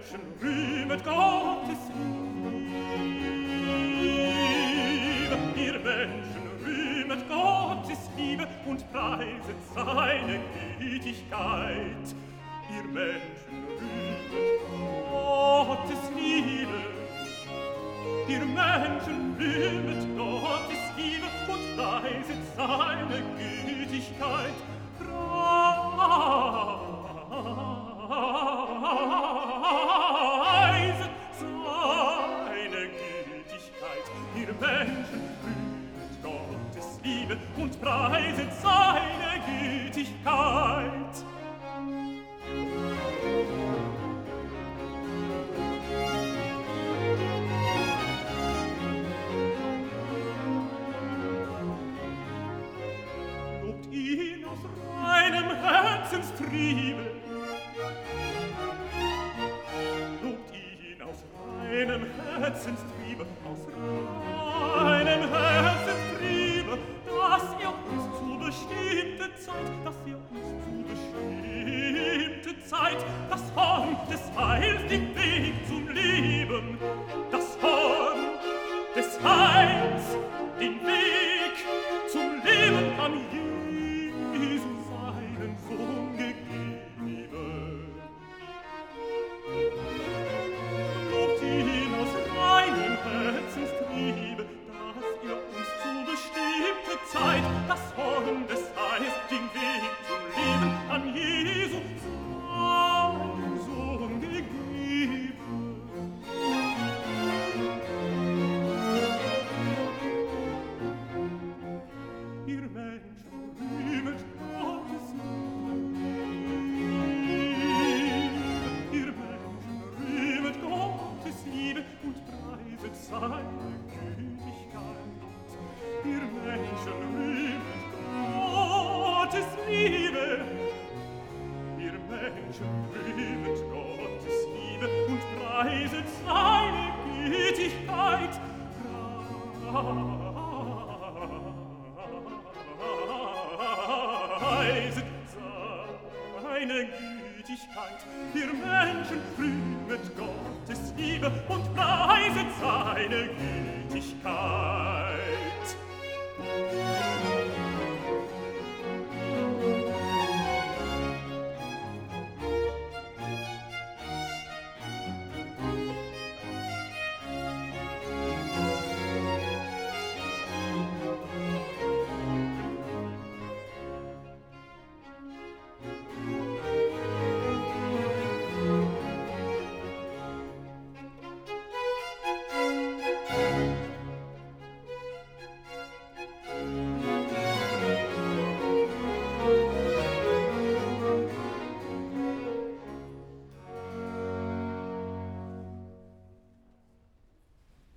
Menschen rühmet Gottes Liebe. Ihr Menschen rühmet Gottes Liebe und preiset seine Gütigkeit. Ihr Menschen rühmet Gottes Liebe. Ihr Menschen rühmet Gottes Liebe und preiset seine Gütigkeit. Preiset seine Gütigkeit. Ihr Menschen rühmet Gottes Liebe und preiset seine Gütigkeit. Lobt ihn aus reinem Herzenstriebe. Lobt ihn aus reinem Herzenstriebe, aus reinem Herzenstriebe, dass ihr uns zu bestimmte Zeit, das Horn des Heils, den Weg zum Leben, das Horn des Heils, den Weg zum Leben am Jesu seinen Sohn gegeben. Lobt ihn aus reinem Herzenstriebe, dass ihr uns zu bestimmte Zeit das Horn des Heils, den Weg zum Leben an Jesu seinen Sohn gegeben. Ihr Menschen rühmet Gottes Liebe. Ihr Menschen rühmet Gottes Liebe und preiset seine Gütigkeit. Ihr Menschen rühmet Gottes Liebe. Ihr Menschen rühmet Gottes Liebe und preiset seine Gütigkeit. Preiset seine Gütigkeit. Ihr Menschen rühmet Gottes Liebe und preiset seine Gütigkeit.